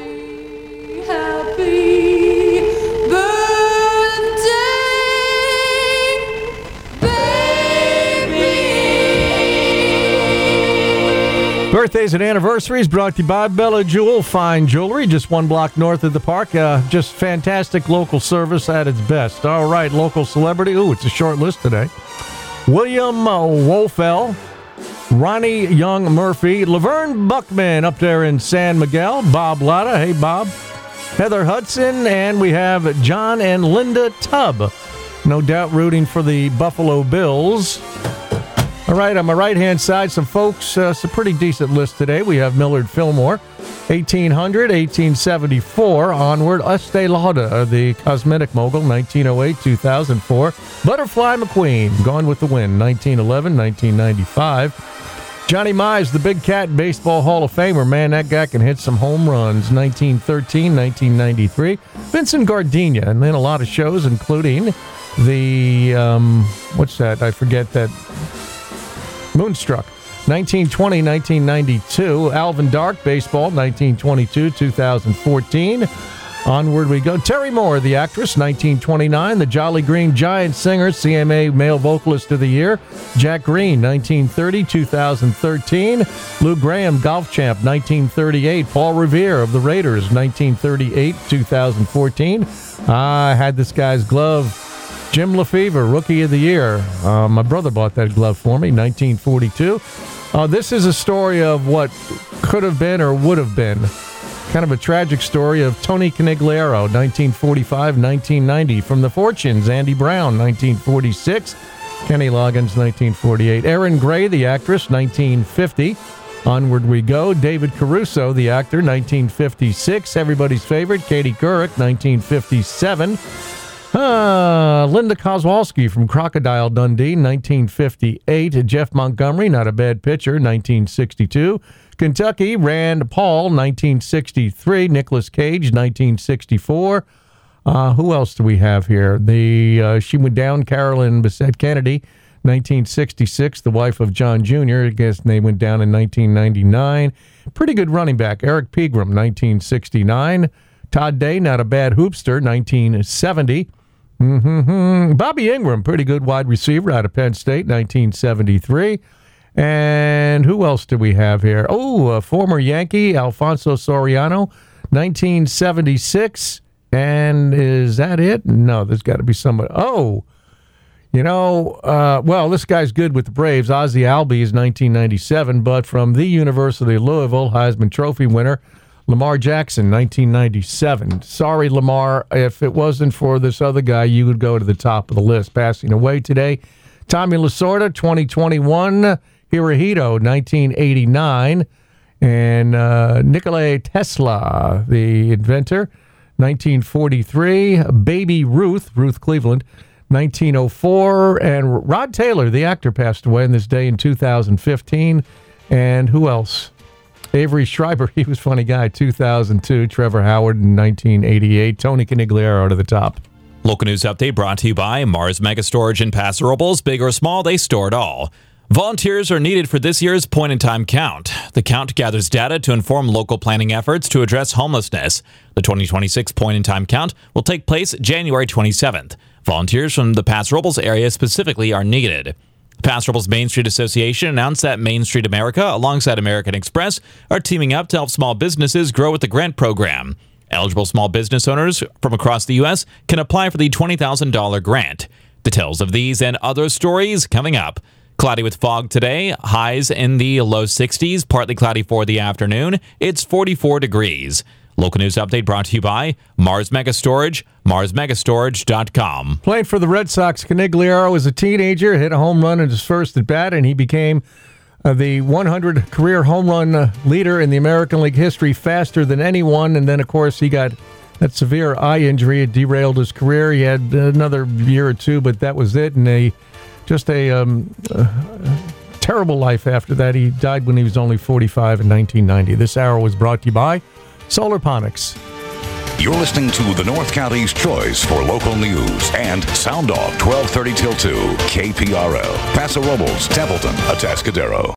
Happy, happy birthday, baby. Birthdays and anniversaries brought to you by Bella Jewel Fine Jewelry, just one block north of the park. Uh, just fantastic local service at its best. All right, local celebrity. Ooh, it's a short list today. William uh, Wolfell, Ronnie Young Murphy, Laverne Buckman up there in San Miguel, Bob Latta. Hey, Bob. Heather Hudson, and we have John and Linda Tubb. No doubt rooting for the Buffalo Bills. All right, on my right-hand side, some folks, uh, some pretty decent list today. We have Millard Fillmore, eighteen hundred, eighteen seventy-four, onward. Estee Lauder, the cosmetic mogul, nineteen oh eight, two thousand four. Butterfly McQueen, Gone with the Wind, nineteen eleven, nineteen ninety-five. Johnny Mize, the Big Cat Baseball Hall of Famer. Man, that guy can hit some home runs, nineteen thirteen, nineteen ninety-three. Vincent Gardenia, and then a lot of shows, including the, um, what's that? I forget that. Moonstruck, nineteen twenty, nineteen ninety-two. Alvin Dark, baseball, nineteen twenty-two, two thousand fourteen. Onward we go. Terry Moore, the actress, nineteen twenty-nine. The Jolly Green Giant singer, C M A Male Vocalist of the Year. Jack Green, nineteen thirty, two thousand thirteen. Lou Graham, golf champ, nineteen thirty-eight. Paul Revere of the Raiders, nineteen thirty-eight, two thousand fourteen. I had this guy's glove. Jim Lefevre, Rookie of the Year. Uh, my brother bought that glove for me, nineteen forty-two. Uh, this is a story of what could have been or would have been. Kind of a tragic story of Tony Canigliaro, nineteen forty-five, nineteen ninety. From the Fortunes, Andy Brown, nineteen forty-six. Kenny Loggins, nineteen forty-eight. Erin Gray, the actress, nineteen fifty. Onward we go. David Caruso, the actor, nineteen fifty-six. Everybody's favorite, Katie Couric, nineteen fifty-seven. Uh, Linda Kozlowski from Crocodile Dundee, nineteen fifty-eight. Jeff Montgomery, not a bad pitcher, nineteen sixty-two. Kentucky, Rand Paul, nineteen sixty-three. Nicolas Cage, nineteen sixty-four. Uh, who else do we have here? The uh, she went down, Carolyn Bessette Kennedy, nineteen sixty-six, the wife of John Junior I guess they went down in nineteen ninety-nine. Pretty good running back, Eric Pegram, nineteen sixty-nine. Todd Day, not a bad hoopster, nineteen seventy. Mm-hmm. Bobby Ingram, pretty good wide receiver out of Penn State, nineteen seventy-three. And who else do we have here? Oh, a former Yankee, Alfonso Soriano, nineteen seventy-six. And is that it? No, there's got to be somebody. Oh, you know, uh, well, this guy's good with the Braves. Ozzie Albies, nineteen ninety-seven. But from the University of Louisville, Heisman Trophy winner, Lamar Jackson, nineteen ninety-seven. Sorry, Lamar, if it wasn't for this other guy, you would go to the top of the list. Passing away today, Tommy Lasorda, twenty twenty-one. Hirohito, nineteen eighty-nine. And uh, Nikola Tesla, the inventor, nineteen forty-three. Baby Ruth, Ruth Cleveland, nineteen oh four. And Rod Taylor, the actor, passed away on this day in two thousand fifteen. And who else? Avery Schreiber, he was a funny guy, two thousand two. Trevor Howard in nineteen eighty-eight. Tony Canigliaro to the top. Local news update brought to you by Mars Mega Storage in Paso Robles. Big or small, they store it all. Volunteers are needed for this year's point-in-time count. The count gathers data to inform local planning efforts to address homelessness. The twenty twenty-six point-in-time count will take place January twenty-seventh. Volunteers from the Paso Robles area specifically are needed. The Paso Robles Main Street Association announced that Main Street America, alongside American Express, are teaming up to help small businesses grow with the grant program. Eligible small business owners from across the U S can apply for the twenty thousand dollars grant. Details of these and other stories coming up. Cloudy with fog today, highs in the low sixties, partly cloudy for the afternoon. It's forty-four degrees. Local news update brought to you by Mars Mega Storage, mars mega storage dot com. Playing for the Red Sox, Canigliaro as a teenager hit a home run in his first at bat, and he became uh, the one hundred career home run uh, leader in the American League history faster than anyone. And then, of course, he got that severe eye injury. It derailed his career. He had another year or two, but that was it. And a just a um, uh, terrible life after that. He died when he was only forty-five in nineteen ninety. This hour was brought to you by Solarponics. You're listening to the North County's choice for local news and Sound Off twelve thirty till two, K P R L, Paso Robles, Templeton, Atascadero.